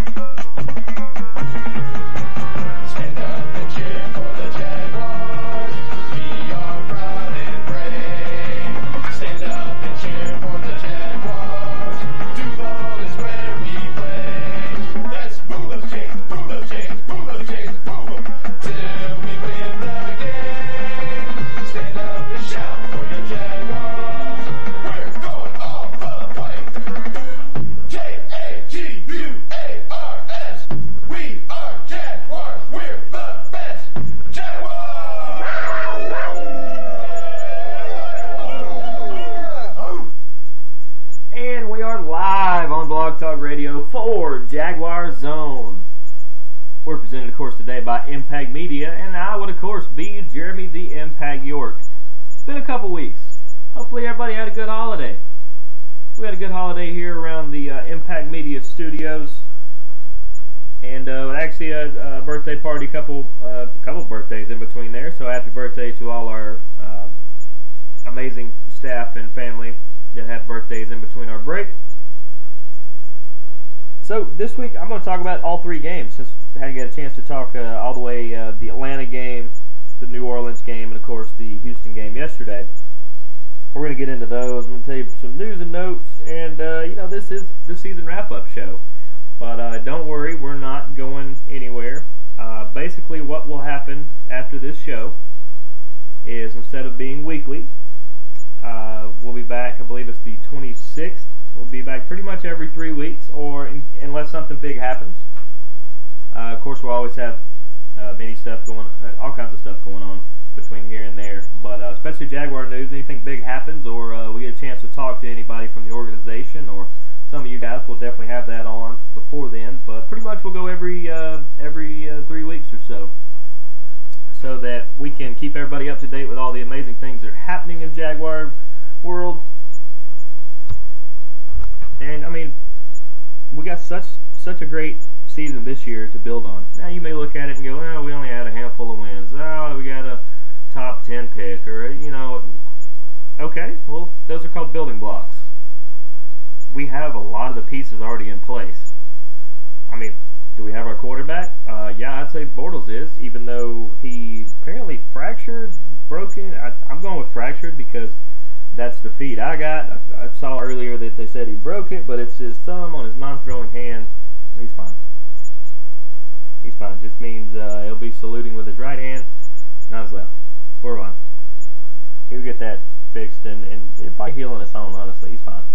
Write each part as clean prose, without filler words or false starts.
Stand up and cheer for the Jaguars. We are proud and brave. Stand up and cheer for the Jaguars. Duval is where we play. Let's move those chains, move those chains, move those chains, move them till we win the game. Stand up and shout for your Jaguars. We're going all the way. Jaguars. We are Jaguars. We're the best. Jaguars. And we are live on Blog Talk Radio for Jaguar Zone. We're presented, of course, today by Impact Media, and I would, of course, be Jeremy the Impact York. It's been a couple weeks. Hopefully everybody had a good holiday. We had a good holiday here around the Impact Media studios. And actually a birthday party, a couple birthdays in between there. So happy birthday to all our amazing staff and family that have birthdays in between our break. So this week I'm going to talk about all three games, since I hadn't got a chance to talk all the way the Atlanta game, the New Orleans game, and of course the Houston game yesterday. We're going to get into those. I'm going to tell you some news and notes, and this is the season wrap-up show. But don't worry, we're not going anywhere. Basically what will happen after this show is, instead of being weekly, we'll be back, I believe it's the 26th. We'll be back pretty much every 3 weeks, or unless something big happens. Of course, we'll always have many stuff going, all kinds of stuff going on between here and there. But especially Jaguar news, anything big happens, or we get a chance to talk to anybody from the organization, or some of you guys will definitely have that on before then. But pretty much we'll go every 3 weeks or so that we can keep everybody up to date with all the amazing things that are happening in Jaguar world. And I mean, we got such a great season this year to build on. Now you may look at it and go, oh, we only had a handful of wins. Oh, we got a top 10 pick, or okay, well, those are called building blocks. We have a lot of the pieces already in place. I mean, do we have our quarterback? Yeah, I'd say Bortles is, even though he apparently broken. I'm going with fractured because that's the feed I got. I saw earlier that they said he broke it, but it's his thumb on his non-throwing hand. He's fine. He's fine. Just means he'll be saluting with his right hand, not his left. We're fine. He'll get that fixed, and it'll probably heal on its own, honestly. He's fine.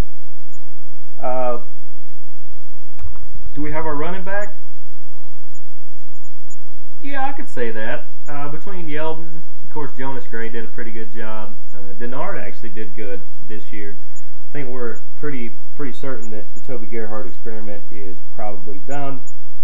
Do we have our running back? Yeah, I could say that. Between Yeldon, of course, Jonas Gray did a pretty good job. Denard actually did good this year. I think we're pretty certain that the Toby Gerhart experiment is probably done.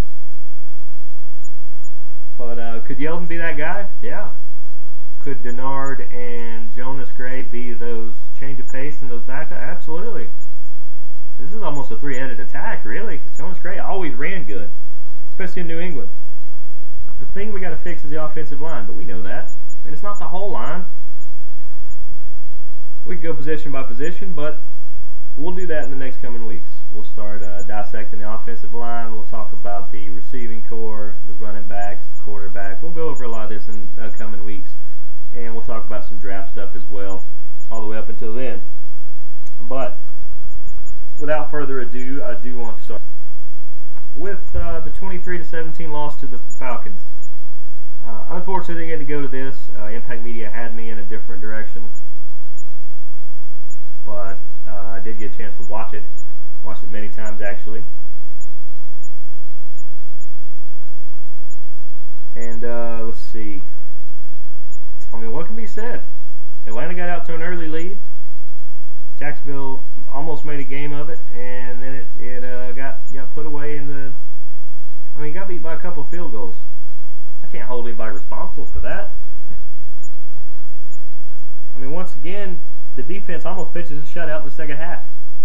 But could Yeldon be that guy? Yeah. Could Denard and Jonas Gray be those change of pace and those backups? Absolutely. This is almost a three-headed attack, really. Jonas Gray always ran good, especially in New England. The thing we got to fix is the offensive line, but we know that. And it's not the whole line. We can go position by position, but we'll do that in the next coming weeks. We'll start dissecting the offensive line. We'll talk about the receiving core, the running backs, the quarterback. We'll go over a lot of this in coming weeks, and we'll talk about some draft stuff as well, all the way up until then. But without further ado, I do want to start with the 23-17 loss to the Falcons. Unfortunately, I had to go to this. Impact Media had me in a different direction, but I did get a chance to watch it. Watched it many times, actually. And let's see. I mean, what can be said? Atlanta got out to an early lead. Jacksonville almost made a game of it, and then it got put away in the. I mean, got beat by a couple of field goals. I can't hold anybody responsible for that. I mean, once again, the defense almost pitches a shutout in the second half.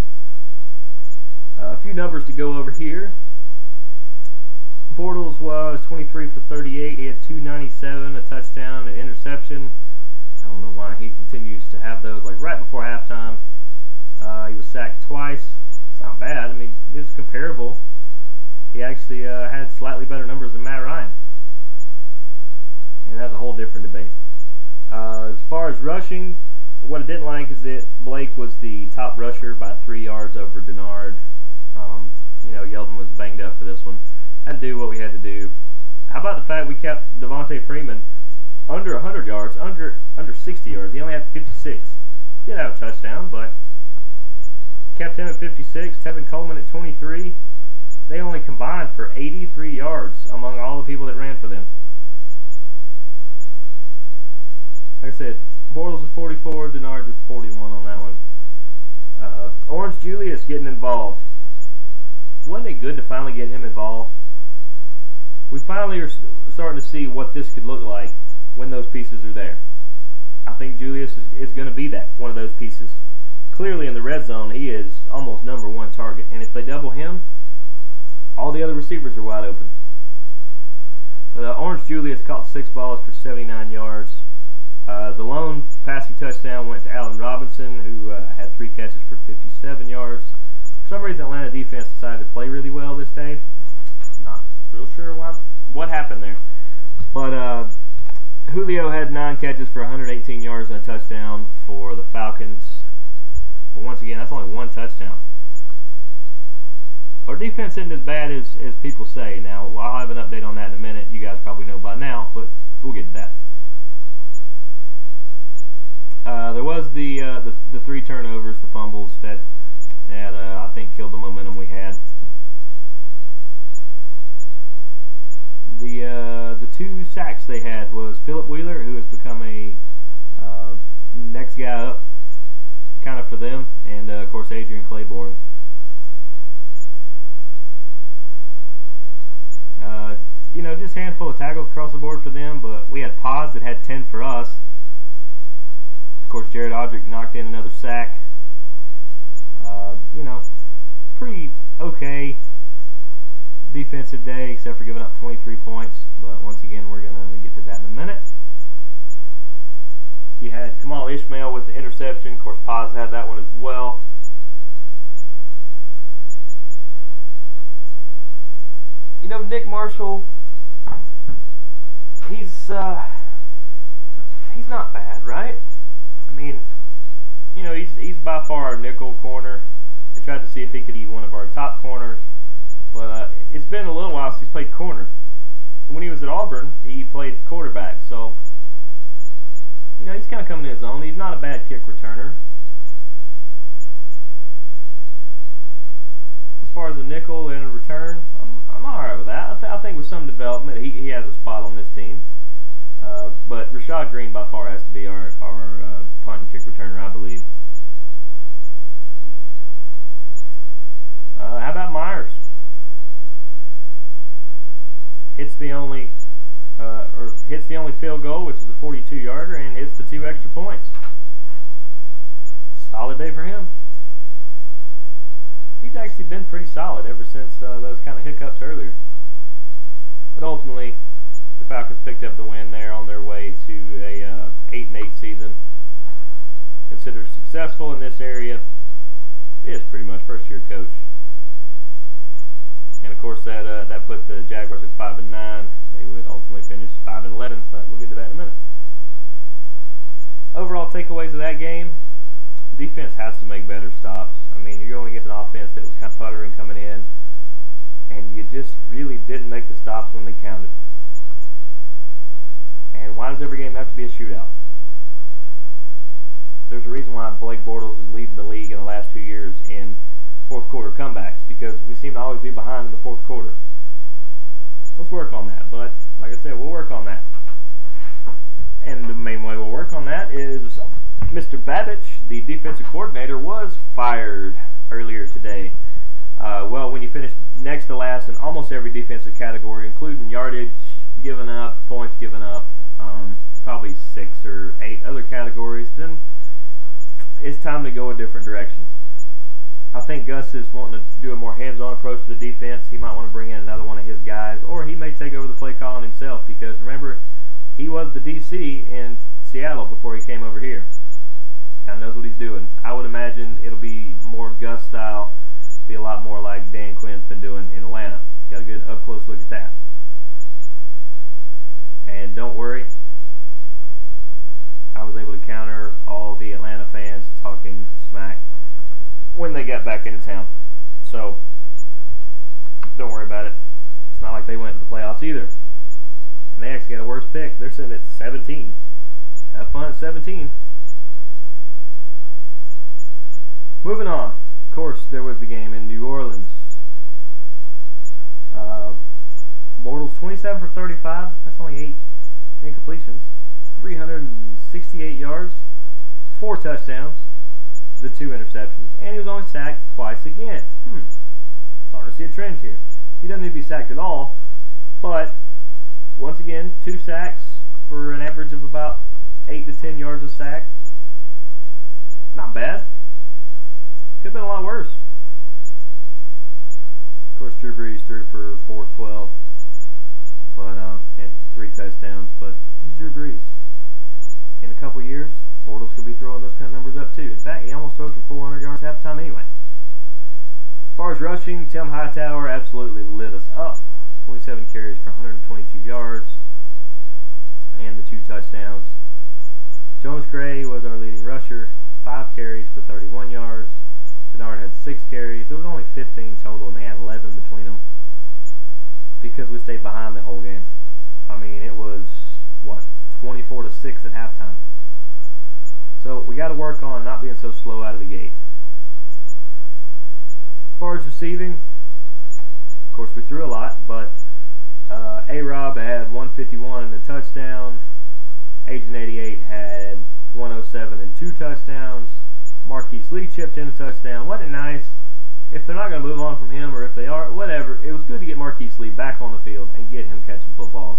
A few numbers to go over here. Bortles was 23 for 38. He had 297, a touchdown, an interception. I don't know why he continues to have those, like right before halftime. He was sacked twice. It's not bad. I mean, it's comparable He actually had slightly better numbers than Matt Ryan. And that's a whole different debate. As far as rushing, what I didn't like is that Blake was the top rusher by 3 yards over Denard. Yeldon was banged up for this one. Had to do what we had to do. How about the fact we kept Devontae Freeman under 100 yards, under 60 yards. He only had 56. Did have a touchdown, but kept him at 56. Tevin Coleman at 23. They only combined for 83 yards among all the people that ran for them. Like I said, Bortles was 44, Denard was 41 on that one. Orange Julius getting involved. Wasn't it good to finally get him involved? We finally are starting to see what this could look like when those pieces are there. I think Julius is going to be one of those pieces. Clearly in the red zone, he is almost number one target. And if they double him, all the other receivers are wide open. But Orange Julius caught 6 balls for 79 yards. The lone passing touchdown went to Allen Robinson, who had 3 catches for 57 yards. For some reason, Atlanta defense decided to play really well this day. Not real sure what happened there. But Julio had 9 catches for 118 yards and a touchdown for the Falcons. But once again, that's only 1 touchdown. Our defense isn't as bad as people say. Now, I'll have an update on that in a minute. You guys probably know by now, but we'll get to that. There was the 3 turnovers, the fumbles that I think killed the momentum we had. The 2 sacks they had was Philip Wheeler, who has become a next guy up kind of for them, and of course Adrian Claiborne. Just a handful of tackles across the board for them, but we had Pods that had 10 for us. Of course, Jared Odrick knocked in another sack. Pretty okay defensive day, except for giving up 23 points. But once again, we're going to get to that in a minute. You had Kamal Ishmael with the interception. Of course, Paz had that one as well. Nick Marshall, he's not bad, right? I mean, he's by far our nickel corner. I tried to see if he could be one of our top corners, but it's been a little while since he's played corner. When he was at Auburn, he played quarterback, so he's kind of coming in his own. He's not a bad kick returner. As far as a nickel and a return, I'm alright with that. I think with some development, he has a spot on this team. But Rashad Green by far has to be our punt and kick returner, I believe. How about Myers? Hits the only field goal, which is a 42-yarder, and hits the 2 extra points. Solid day for him. He's actually been pretty solid ever since those kind of hiccups earlier. But ultimately, the Falcons picked up the win there on their way to a 8-8 season. Considered successful in this area. Is pretty much first-year coach. And of course, that put the Jaguars at 5-9. They would ultimately finish 5-11, but we'll get to that in a minute. Overall takeaways of that game: defense has to make better stops. I mean, you're going against an offense that was kind of puttering coming in, and you just really didn't make the stops when they counted. And why does every game have to be a shootout? There's a reason why Blake Bortles is leading the league in the last 2 years in fourth quarter comebacks, because we seem to always be behind in the fourth quarter. Let's work on that, but like I said, we'll work on that. And the main way we'll work on that is Mr. Babich, the defensive coordinator, was fired earlier today. When you finish next to last in almost every defensive category, including yardage given up, points given up, probably 6 or 8 other categories, then it's time to go a different direction. I think Gus is wanting to do a more hands-on approach to the defense. He might want to bring in another one of his guys, or he may take over the play calling himself, because remember, he was the DC in Seattle before he came over here. Kind of knows what he's doing. I would imagine it'll be more Gus style, be a lot more like Dan Quinn's been doing in Atlanta. Got a good up close look at that. And don't worry, I was able to counter all the Atlanta fans talking smack when they got back into town. So, don't worry about it. It's not like they went to the playoffs either. And they actually got a worse pick. They're sitting at 17. Have fun at 17. Moving on. Of course, there was the game in New Orleans. Bortles 27 for 35. That's only 8 incompletions. 368 yards. 4 touchdowns. The 2 interceptions. And he was only sacked twice again. Starting to see a trend here. He doesn't need to be sacked at all. But, once again, 2 sacks for an average of about 8 to 10 yards a sack. Not bad. Could have been a lot worse. Of course, Drew Brees threw for 412, but and 3 touchdowns. But he's Drew Brees. In a couple years, Bortles could be throwing those kind of numbers up too. In fact, he almost throws for 400 yards half the time anyway. As far as rushing, Tim Hightower absolutely lit us up. 27 carries for 122 yards, and the 2 touchdowns. Jonas Gray was our leading rusher, 5 carries for 31 yards. Bernard had 6 carries. There was only 15 total, and they had 11 between them because we stayed behind the whole game. I mean, it was, 24-6 at halftime. So we got to work on not being so slow out of the gate. As far as receiving, of course, we threw a lot, but A-Rob had 151 and a touchdown. Agent 88 had 107 and 2 touchdowns. Marquise Lee chipped in a touchdown. Wasn't it nice? If they're not going to move on from him, or if they are, whatever, it was good to get Marquise Lee back on the field and get him catching footballs.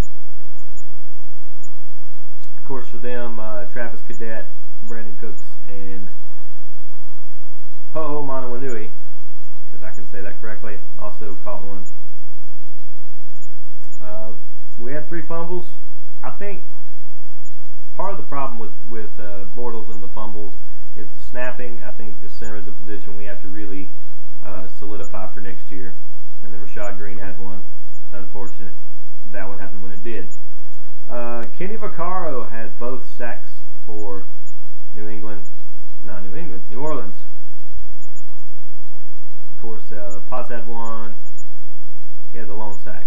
Of course, for them, Travis Cadet, Brandon Cooks, and Ho'o Manawanui, because I can say that correctly, also caught one. We had 3 fumbles. I think part of the problem with Bortles and the fumbles is the snapping. I think the center is a position we have to really solidify for next year. And then Rashad Green had one. Unfortunate. That one happened when it did. Kenny Vaccaro had both sacks for New Orleans. Of course, Potts had one. He had the lone sack.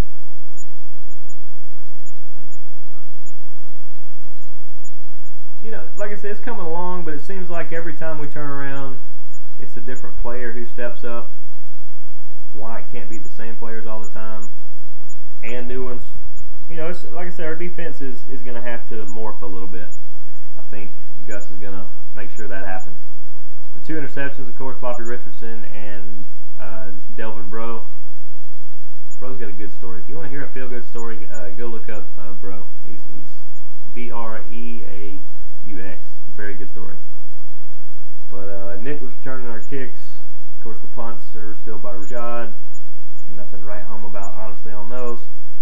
You know, like I said, it's coming along, but it seems like every time we turn around, it's a different player who steps up. Why it can't be the same players all the time, and new ones. You know, it's, like I said, our defense is going to have to morph a little bit. I think Gus is going to make sure that happens. The 2 interceptions, of course, Bobby Richardson and Delvin Breaux. Bro's got a good story. If you want to hear a feel-good story, go look up Breaux. He's Breaux. Very good story. But Nick was returning our kicks. Of course, the punts are still by Rashad. Nothing to write home about, honestly, on those.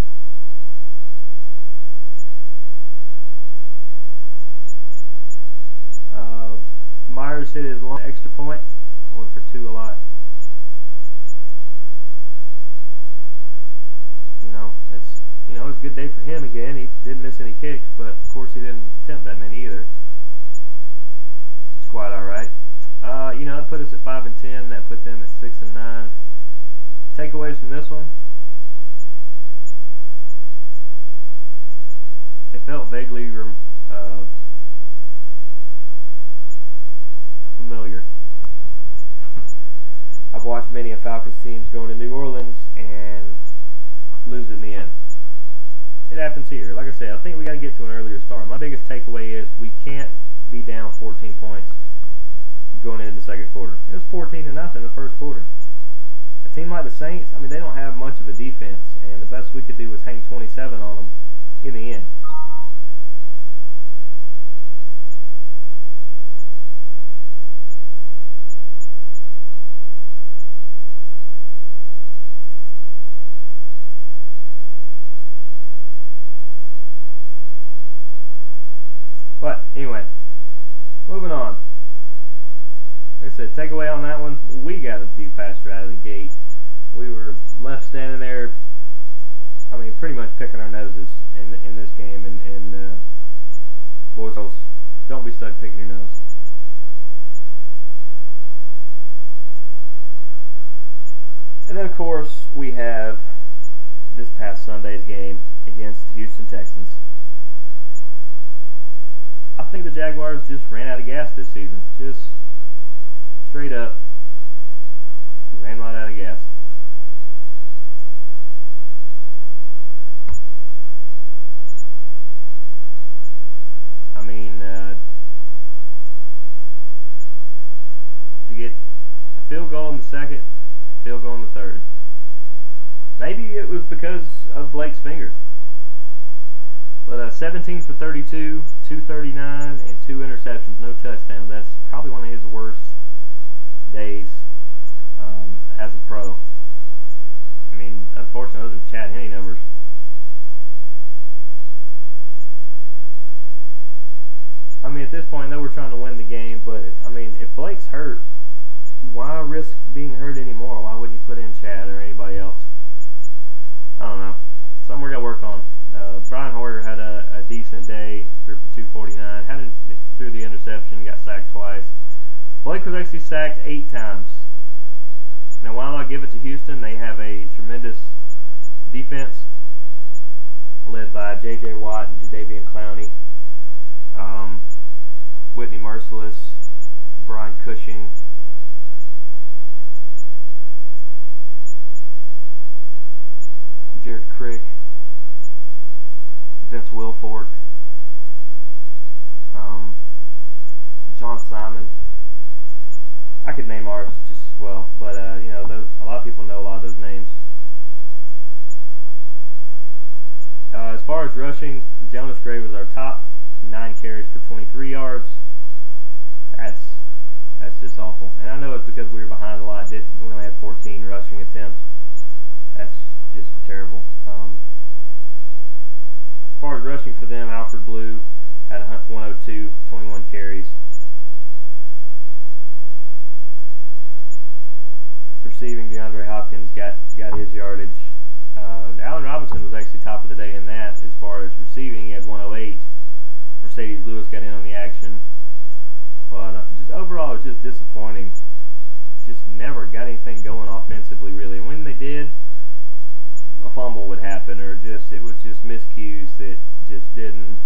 Myers hit his long extra point. Went for 2 a lot. It was a good day for him again. He didn't miss any kicks, but of course he didn't attempt that many either. It's quite alright. That put us at 5 and 10. That put them at 6 and 9. Takeaways from this one. It felt vaguely familiar. I've watched many of Falcons teams going to New Orleans and lose it in the end. It happens here. Like I said, I think we got to get to an earlier start. My biggest takeaway is we can't be down 14 points going into the second quarter. It was 14-0 in the first quarter. A team like the Saints, I mean, they don't have much of a defense, and the best we could do was hang 27 on them in the end. But anyway, moving on. Like I said, takeaway on that one, we got to be faster out of the gate. We were were left standing there. I mean, pretty much picking our noses in this game. And boys, girls, don't be stuck picking your nose. And then, of course, we have this past Sunday's game against the Houston Texans. I think the Jaguars just ran out of gas this season. Just straight up ran right out of gas. I mean, to get a field goal in the second, field goal in the third. Maybe it was because of Blake's finger. But 17 for 32, 239, and 2 interceptions, no touchdowns. That's probably one of his worst days as a pro. I mean, unfortunately, those are Chad Henne numbers. I mean, at this point, I know we're trying to win the game, but, I mean, if Blake's hurt, why risk being hurt anymore? Why wouldn't you put in Chad or anybody else? I don't know. Something we're going to work on. Brian Hoyer had a decent day, threw for 249, threw the interception, got sacked twice. Blake was actually sacked 8 times. Now, while I give it to Houston, they have a tremendous defense led by J.J. Watt and Jadeveon Clowney, Whitney Merciless, Brian Cushing, Jared Crick, Vince Wilfork, John Simon. I could name ours just as well, but you know, a lot of people know a lot of those names. As far as rushing, Jonas Gray was our top, 9 carries for 23 yards. That's just awful. And I know it's because we were behind a lot. We only had 14 rushing attempts. That's just terrible. As far as rushing for them, Alfred Blue had 102, 21 carries. Receiving, DeAndre Hopkins got his yardage. Allen Robinson was actually top of the day in that. As far as receiving, he had 108. Mercedes Lewis got in on the action. But just overall, it was just disappointing. Just never got anything going offensively, really. And when they did, a fumble would happen, or it was just miscues that just didn't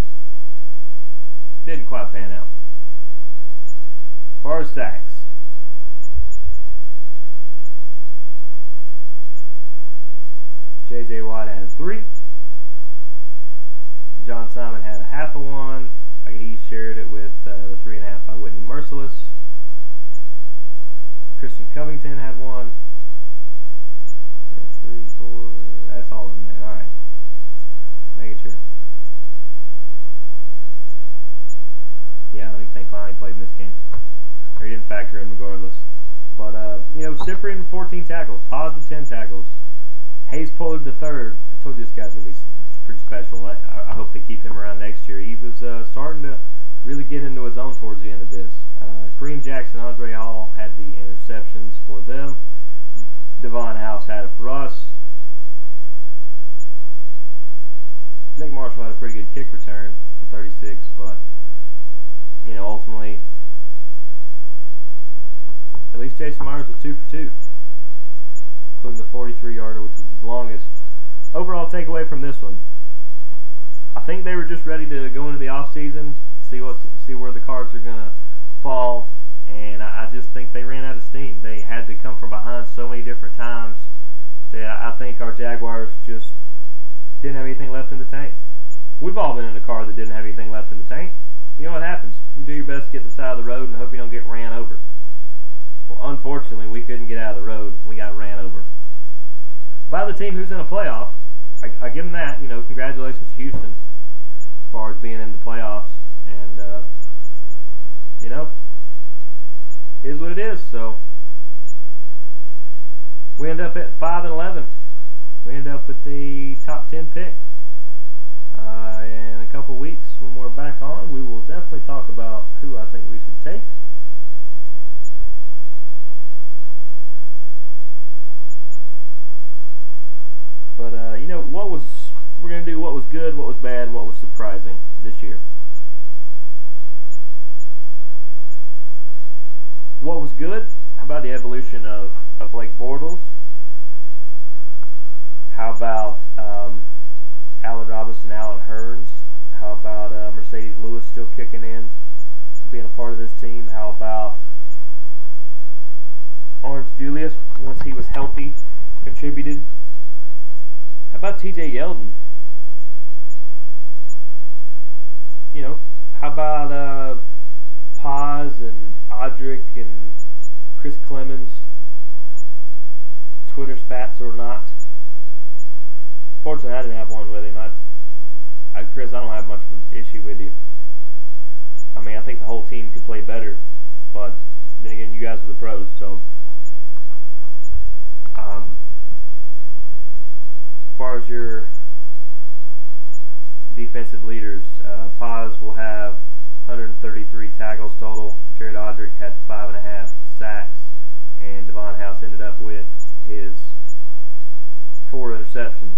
quite pan out. As far as sacks, J.J. Watt had 3. John Simon had a half of 1. He shared it with the 3.5 by Whitney Merciless. Christian Covington had 1. 3, 4. That's all of them there. All right. Making sure. Yeah, I don't even think Lonnie played in this game. Or he didn't factor in regardless. But, you know, Cyprian 14 tackles. Pods with 10 tackles. Hayes Pollard the third. I told you this guy's going to be pretty special. I hope they keep him around next year. He was starting to really get into his own towards the end of this. Kareem Jackson, Andre Hall had the interceptions for them. Devon House had it for us. Nick Marshall had a pretty good kick return for 36, but, you know, ultimately, at least Jason Myers was 2 for 2, including the 43-yarder, which was his longest. Overall takeaway from this one, I think they were just ready to go into the off season, see where the cards are gonna fall, and I just think they ran out of steam. They had to come from behind so many different times that I think our Jaguars just didn't have anything left in the tank. We've all been in a car that didn't have anything left in the tank. You know what happens? You do your best to get to the side of the road and hope you don't get ran over. Well, unfortunately, we couldn't get out of the road. We got ran over by the team who's in a playoff. I give them that. You know, congratulations to Houston as far as being in the playoffs. And, you know, it is what it is. So we end up at 5-11. We end up with the top 10 pick. In a couple weeks, when we're back on, we will definitely talk about who I think we should take. we're gonna do what was good, what was bad, and what was surprising this year. What was good? How about the evolution of Blake Bortles? How about Allen Robinson, Allen Hurns? How about Mercedes Lewis still kicking in, being a part of this team? How about Orange Julius, once he was healthy, contributed? How about TJ Yeldon? You know, how about Paz and Audric and Chris Clemens, Twitter spats or not? Fortunately, I didn't have one with him. Chris, I don't have much of an issue with you. I mean, I think the whole team could play better, but then again, you guys are the pros, so. As far as your defensive leaders, Paz will have 133 tackles total. Jared Audric had 5.5 sacks, and Devon House ended up with his 4 interceptions.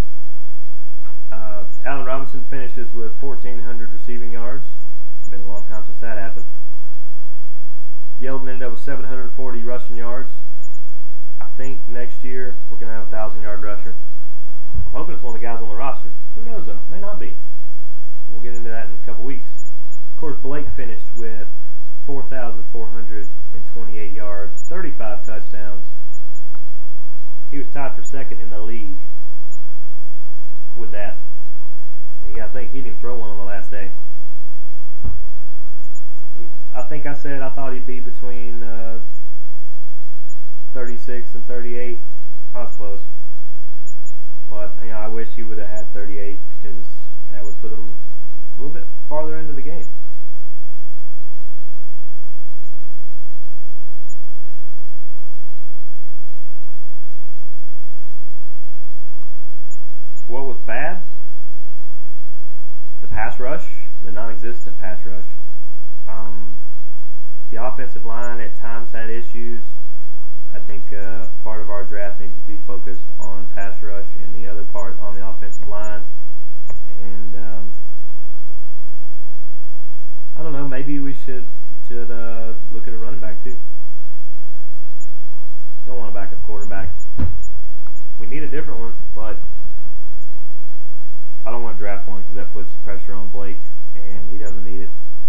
Allen Robinson finishes with 1,400 receiving yards. Been a long time since that happened. Yeldon ended up with 740 rushing yards. I think next year we're going to have a 1,000-yard rusher. I'm hoping it's one of the guys on the roster. Who knows though? May not be. We'll get into that in a couple weeks. Of course, Blake finished with 4,428 yards, 35 touchdowns. He was tied for second in the league with that. And you gotta think he didn't throw one on the last day. I think I said I thought he'd be between 36 and 38. I was close. But, you know, I wish he would have had 38 because that would put him a little bit farther into the game. What was bad? The pass rush, the non-existent pass rush. The offensive line at times had issues. I think part of our draft needs to be focused on pass rush and the other part on the offensive line. And I don't know, maybe we should look at a running back too. Don't want a backup quarterback. We need a different one, but I don't want to draft one because that puts pressure on Blake, and he doesn't need it.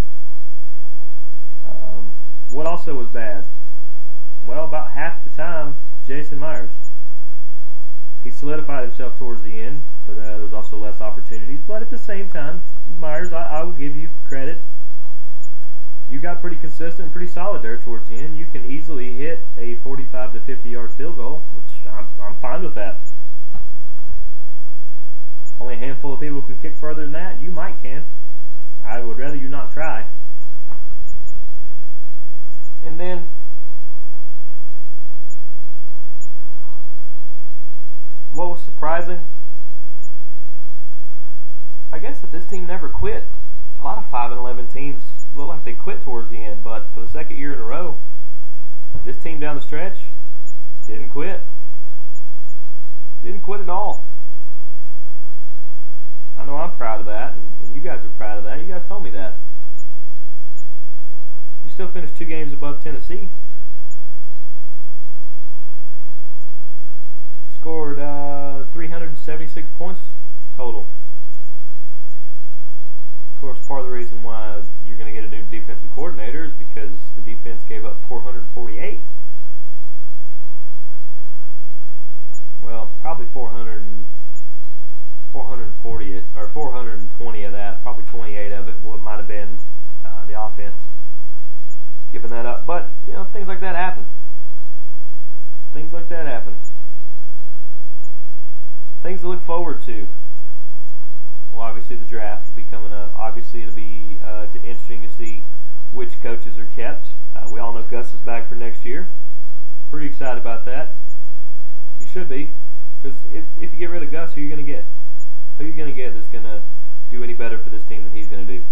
What also was bad? Well, about half the time, Jason Myers. He solidified himself towards the end, but there was also less opportunities. But at the same time, Myers, I will give you credit. You got pretty consistent and pretty solid there towards the end. You can easily hit a 45 to 50 yard field goal, which I'm fine with that. Only a handful of people can kick further than that. You might can. I would rather you not try. And then what was surprising? I guess that this team never quit. A lot of 5-11 teams look like they quit towards the end, but for the second year in a row, this team down the stretch didn't quit. Didn't quit at all. I know I'm proud of that, and you guys are proud of that. You guys told me that. You still finished 2 games above Tennessee. Scored 376 points total. Of course, part of the reason why you're going to get a new defensive coordinator is because the defense gave up 448. Well, probably 440 or 420 of that, probably 28 of it might have been the offense giving that up. But you know, things like that happen. Things like that happen. Things to look forward to. Well, obviously the draft will be coming up. Obviously it'll be interesting to see which coaches are kept. We all know Gus is back for next year. Pretty excited about that. You should be, because if you get rid of Gus, who are you going to get? Who are you going to get that's going to do any better for this team than he's going to do?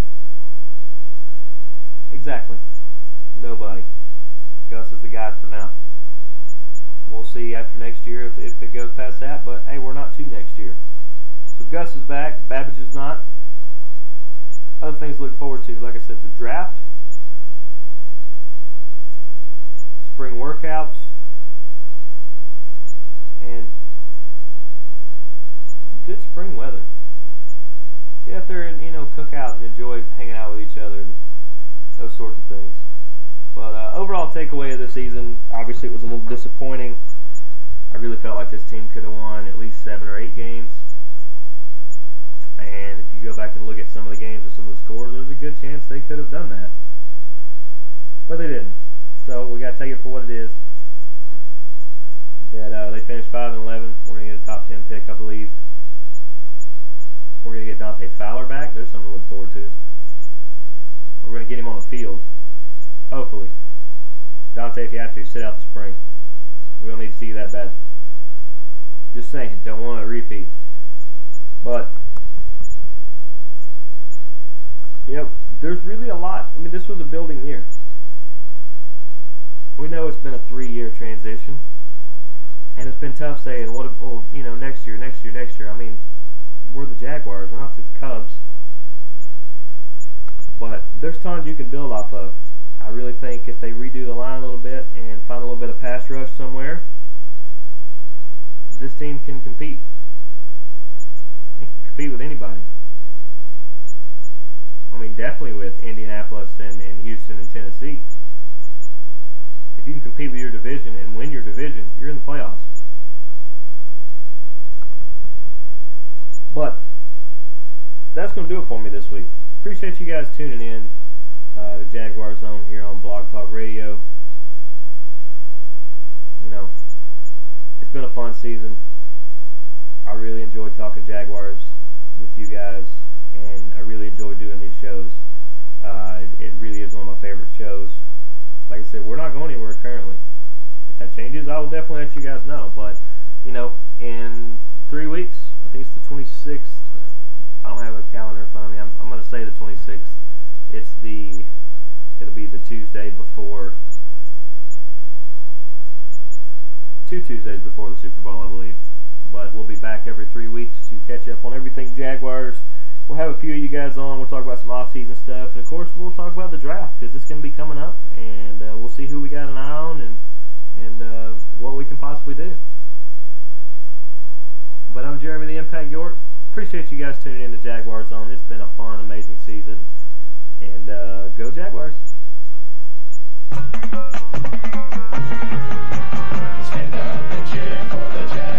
Exactly. Nobody. Gus is the guy for now. We'll see after next year if it goes past that, but hey, we're not to next year. Gus is back. Babbage is not. Other things to look forward to, like I said, the draft, spring workouts, and good spring weather. Get out there and, cook out and enjoy hanging out with each other and those sorts of things. But overall takeaway of the season, obviously it was a little disappointing. I really felt like this team could have won at least 7 or 8 games. And if you go back and look at some of the games and some of the scores, there's a good chance they could have done that. But they didn't. So we got to take it for what it is. That they finished 5-11. We're going to get a top 10 pick, I believe. We're going to get Dante Fowler back. There's something to look forward to. We're going to get him on the field. Hopefully. Dante, if you have to, sit out the spring. We don't need to see you that bad. Just saying, don't want to repeat. But, there's really a lot. I mean, this was a building year. We know it's been a 3-year transition. And it's been tough saying, next year. I mean, we're the Jaguars. We're not the Cubs. But there's tons you can build off of. I really think if they redo the line a little bit and find a little bit of pass rush somewhere, this team can compete. It can compete with anybody. I mean, definitely with Indianapolis and Houston and Tennessee. If you can compete with your division and win your division, you're in the playoffs. But that's going to do it for me this week. Appreciate you guys tuning in to Jaguar Zone here on Blog Talk Radio. It's been a fun season. I really enjoyed talking Jaguars with you guys, and I really enjoy doing these shows. It really is one of my favorite shows. Like I said, we're not going anywhere currently. If that changes, I will definitely let you guys know. But, in 3 weeks, I think it's the 26th. I don't have a calendar in front of me. I'm going to say the 26th. It'll be the Tuesday before, 2 Tuesdays before the Super Bowl, I believe. But we'll be back every 3 weeks to catch up on everything Jaguars. We'll have a few of you guys on. We'll talk about some off-season stuff. And, of course, we'll talk about the draft because it's going to be coming up. And we'll see who we got an eye on and what we can possibly do. But I'm Jeremy the Impact York. Appreciate you guys tuning in to Jaguar Zone. It's been a fun, amazing season. And go Jaguars. Stand up and cheer for the Jaguars.